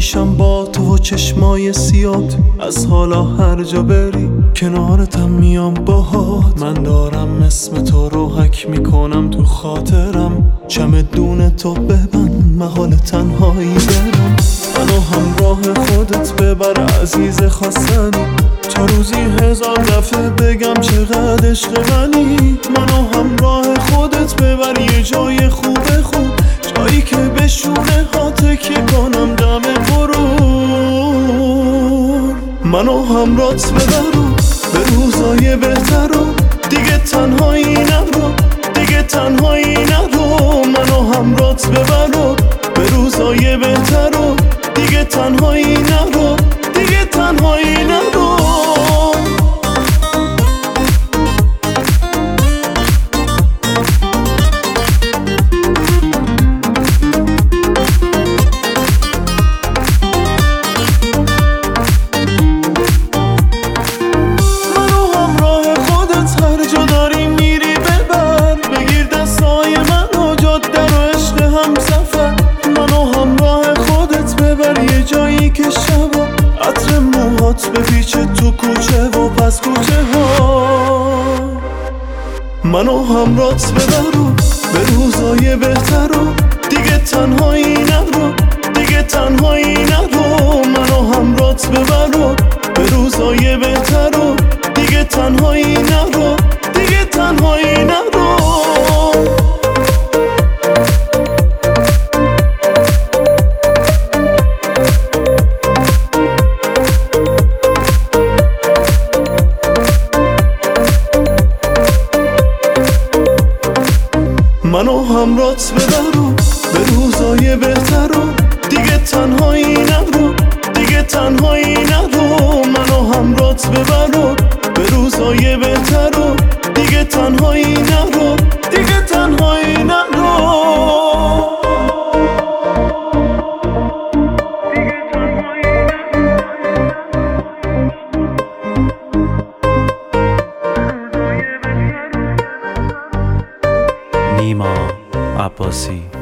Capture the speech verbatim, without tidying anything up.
میشم با تو و چشمای سیاد، از حالا هر جا بری کنارتم میام باهات. من دارم اسم تو رو حک میکنم تو خاطرم، چمدون تو ببند محال تنهایی برم. منو همراه خودت ببر عزیز خواستنی، تا روزی هزار دفعه بگم چقدر عشق غنی. منو همراه خودت ببر یه جای خوب خوب، جایی که بشونه ها تکیه کنم دم غرور. منو همراهت ببر به روزای بهتر و دیگه تنهایی نرو، دیگه تنهایی نرو. منو همراهت ببر به روزای بهتر و دیگه تنهایی نرو، دیگه تنهایی نرو. عطر موهات بپیچه تو کوچه و پس کوچه ها. منو همراهت ببر به روزای بهتر و دیگه تنهایی نرو، دیگه تنهایی نرو. منو همراهت ببر به روزای بهتر و دیگه تنهایی نرو، دیگه تنهایی نرو. منو همراهت ببر به روزای بهتر و دیگه تنهایی نرو، دیگه تنهایی نرو. منو همراهت ببر به روزای بهتر و دیگه تنهایی نرو، دیگه تنهایی نرو. نیما عباسی